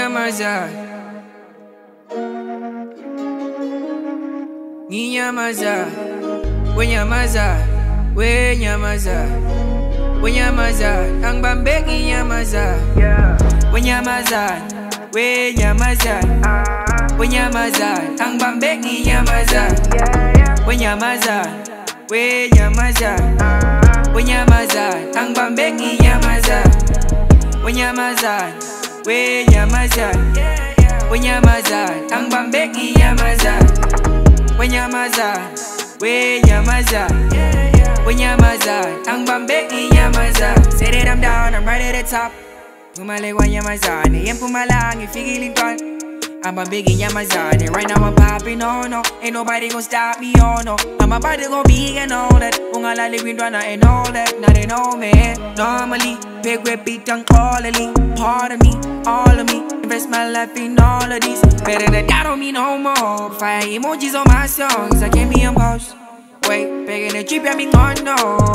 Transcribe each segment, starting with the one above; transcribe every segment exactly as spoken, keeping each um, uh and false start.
Nyamaza, Nyamaza, we nyamaza, we nyamaza, we nyamaza, ang bambek nyamaza, we nyamaza, we nyamaza, we nyamaza, ang bambek nyamaza, we nyamaza, we nyamaza, we nyamaza, ang bambek nyamaza, we nyamaza, we nyamaza, we nyamaza, ang bambek nyamaza. We nyamaza, we nyamaza, we nyamaza, ang bambek nyamaza. Say that I'm down, I'm right at the top. Pumalig wa nyamaza, niyem pumalang ifigilin kon. I'm bambek nyamaza, and right now I'm popping, oh no. Ain't nobody gon' stop me, oh no. I'm about to go big and all that. Kung alalibin runner and all that. Now they know me, normally. Big repeat ang quality. Part of me, all of me. Invest my life in all of these. Better than that don't mean no more. Fire emojis on my songs, I can't be imposed. Wait, begging the trip, I mean on no.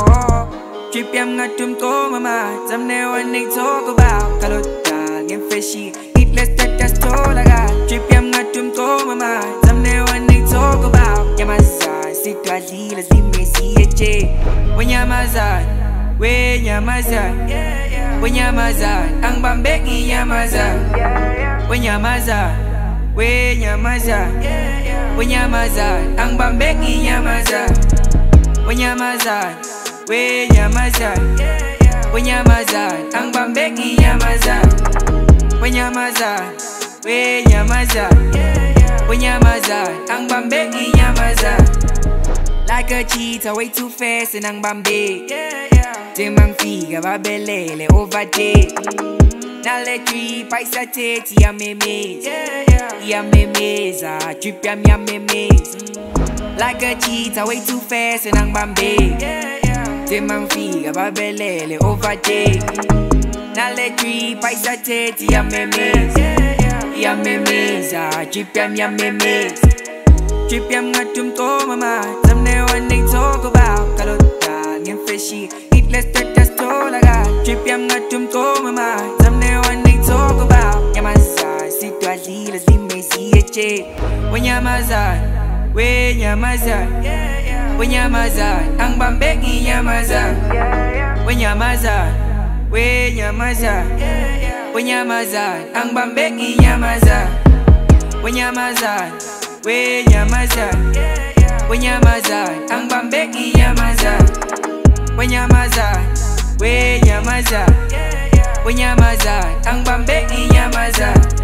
Trip, I'm not to go, mama. Some there when they talk about Kalota, get fishy. Eat less that that's all I got. Trip, I'm not to go, mama. Some there when they talk about Yamaza, sit to a deal, let's leave me see a J. When Yamaza, we nyamaza, we nyamaza, ang bambek nyamaza, we nyamaza, we nyamaza, we nyamaza, ang bambek nyamaza, we nyamaza, we nyamaza, we nyamaza, ang bambek nyamaza, we nyamaza, we nyamaza, we nyamaza, ang bambek nyamaza. Like a cheetah, way too fast and ang bambek. Timang figa babelele overtake. Na le trip paisa tete ya memes. Ya memeza, trip ya ya memes. Like a cheetah, way too fast and ang bambek. Timang figa babelele overtake. Na le trip paisa tete ya memes. Ya memeza, trip ya ya memes. Trip ya ngatum ko mama. Some there when they talk about Kalota, get fishy. Eat less that that's all I got. Trip ya ngatum ko mama. Some there when they talk about Yamaza, sit to a deal, let's leave me see a J. We nyamaza, we nyamaza, we nyamaza, ang bambek nyamaza, we nyamaza, we nyamaza, we nyamaza, ang bambek nyamaza, we nyamaza. We nyamaza, we nyamaza, ang bambek nyamaza, we nyamaza, we nyamaza, we nyamaza, ang bambek nyamaza.